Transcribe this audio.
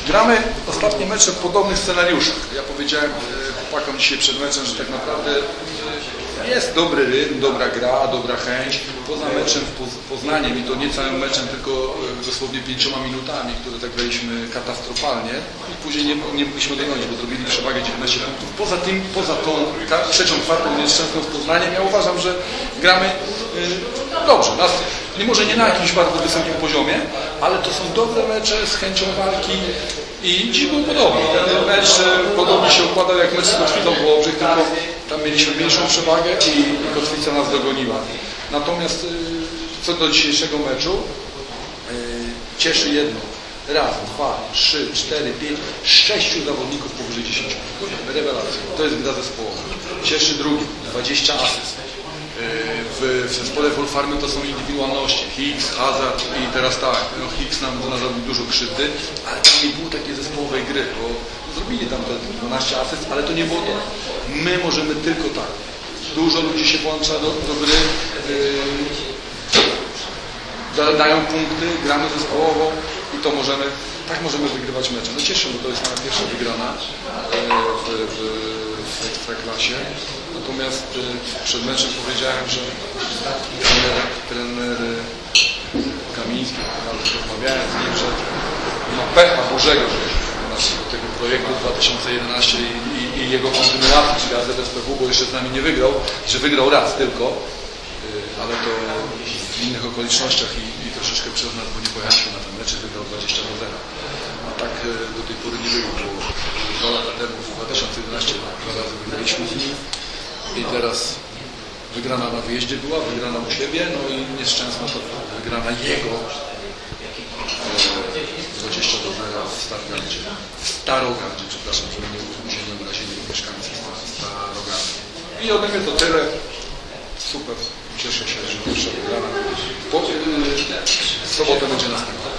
Gramy ostatnie mecze w podobnych scenariuszach. Ja powiedziałem chłopakom dzisiaj przed meczem, że tak naprawdę jest dobry rytm, dobra gra, dobra chęć. Poza meczem w Poznaniem, i to nie całym meczem, tylko dosłownie 5 minutami, które tak graliśmy katastrofalnie i później nie mogliśmy dogonić, bo zrobili przewagę 19 punktów. Poza tą trzecią, czwartą nieszczęsną z Poznaniem, ja uważam, że gramy dobrze. Może nie na jakimś bardzo wysokim poziomie, ale to są dobre mecze z chęcią walki i dziś był podobny. Ten mecz podobnie się układał jak mecz z Kotwicą Włobrzych, tylko tam mieliśmy mniejszą przewagę i Kotwica nas dogoniła. Natomiast co do dzisiejszego meczu, cieszy jedno. Raz, 2, 3, 4, 5, 6 zawodników powyżej 10. Rewelacja. To jest gra zespołowa. Cieszy drugi, 20 asyst. W zespole Wolfarmy to są indywidualności. Hicks, Hazard i teraz tak, no Hicks nam zrobił dużo krzywdy, ale tam nie było takiej zespołowej gry, bo zrobili tam te 12 asyst, ale to nie było to. My możemy tylko tak. Dużo ludzi się włącza do gry, dają punkty, gramy zespołowo i to możemy wygrywać mecze. No cieszę, bo to jest moja pierwsza wygrana w Ekstraklasie. Natomiast przed meczem powiedziałem, że trener Kamiński, nawet rozmawiałem z nim, że ma pecha Bożego do tego projektu 2011 i jego kontynuacji, czyli AZS-PW, bo jeszcze z nami nie wygrał, że wygrał raz tylko, ale to w innych okolicznościach i troszeczkę przez nas, bo nie pojechaliśmy na ten mecz, wygrał 20-0. A tak do tej pory nie było, bo 2 lata temu, w 2011 2 razy wygraliśmy z nim i teraz wygrana na wyjeździe była, wygrana u siebie, no i nieszczęsna to wygrana jego 20-0 w Starogardzie. W Starogardzie, przepraszam, żeby nie się nie obrazili mieszkańcy Starogardu. I ode mnie to tyle. Super. Cieszę się, że pierwsza wygrana. W sobotę będzie następna.